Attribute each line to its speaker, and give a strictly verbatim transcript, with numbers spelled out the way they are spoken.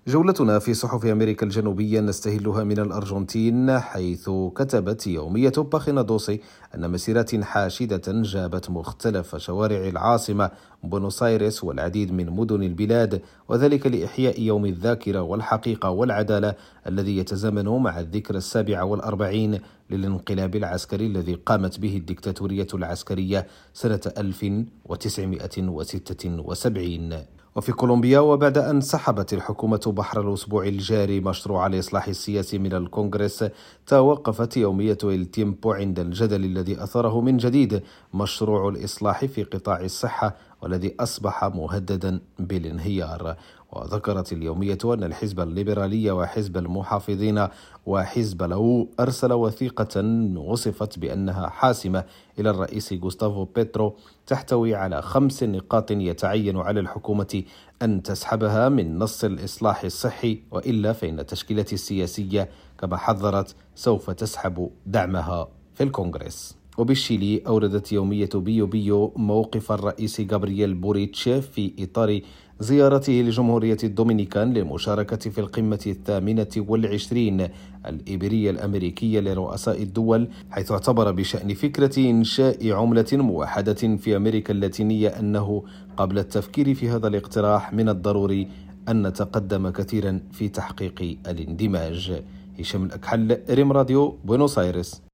Speaker 1: جولتنا في صحف أمريكا الجنوبية نستهلها من الأرجنتين، حيث كتبت يومية باخينا دوسي أن مسيرات حاشدة جابت مختلف شوارع العاصمة بونوس آيرس والعديد من مدن البلاد، وذلك لإحياء يوم الذاكرة والحقيقة والعدالة الذي يتزامن مع الذكرى السابعة والأربعين للانقلاب العسكري الذي قامت به الدكتاتورية العسكرية سنة ألف وتسعمائة وستة وسبعين. وفي كولومبيا، وبعد أن سحبت الحكومة بحر الأسبوع الجاري مشروع الإصلاح السياسي من الكونغرس، توقفت يومية التيمبو عند الجدل الذي أثاره من جديد مشروع الإصلاح في قطاع الصحة والذي أصبح مهددا بالانهيار. وذكرت اليومية أن الحزب الليبرالي وحزب المحافظين وحزب لو أرسل وثيقة وصفت بأنها حاسمة إلى الرئيس غوستافو بيترو، تحتوي على خمس نقاط يتعين على الحكومة أن تسحبها من نص الإصلاح الصحي، وإلا فإن التشكيلة السياسية كما حذرت سوف تسحب دعمها في الكونغرس. وبالشيلي، أوردت يومية بيو بيو موقف الرئيس غابرييل بوريتش في إطار زيارته لجمهورية الدومينيكان للمشاركة في القمة الثامنة والعشرين الإبرية الأمريكية لرؤساء الدول، حيث اعتبر بشأن فكرة إنشاء عملة موحدة في أمريكا اللاتينية أنه قبل التفكير في هذا الاقتراح من الضروري أن نتقدم كثيرا في تحقيق الاندماج. هشام الأكحل، ريم راديو، بونوس آيرس.